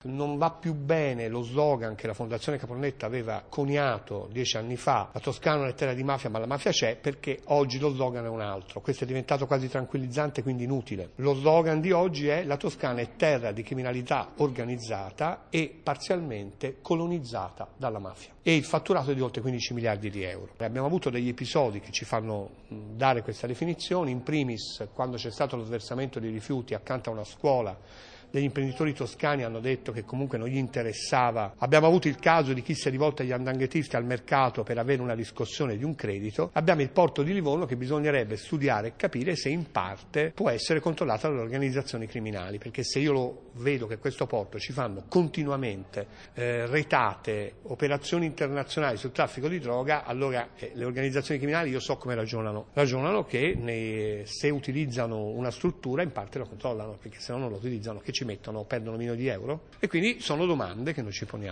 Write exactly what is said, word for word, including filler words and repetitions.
Non va più bene lo slogan che la Fondazione Caponnetta aveva coniato dieci anni fa: la Toscana non è terra di mafia ma la mafia c'è, perché oggi lo slogan è un altro. Questo è diventato quasi tranquillizzante, quindi inutile. Lo slogan di oggi è: la Toscana è terra di criminalità organizzata e parzialmente colonizzata dalla mafia. E il fatturato è di oltre quindici miliardi di euro. Abbiamo avuto degli episodi che ci fanno dare questa definizione, in primis quando c'è stato lo sversamento di rifiuti accanto a una scuola. Degli imprenditori toscani hanno detto che comunque non gli interessava. Abbiamo avuto il caso di chi si è rivolto agli andranghetisti al mercato per avere una riscossione di un credito. Abbiamo il porto di Livorno che bisognerebbe studiare e capire se in parte può essere controllato dalle organizzazioni criminali, perché se io lo vedo che questo porto ci fanno continuamente eh, retate, operazioni internazionali sul traffico di droga, allora eh, le organizzazioni criminali io so come ragionano. Ragionano che ne, se utilizzano una struttura in parte lo controllano, perché se no non lo utilizzano, che ci mettono, perdono milioni di euro, e quindi sono domande che noi ci poniamo.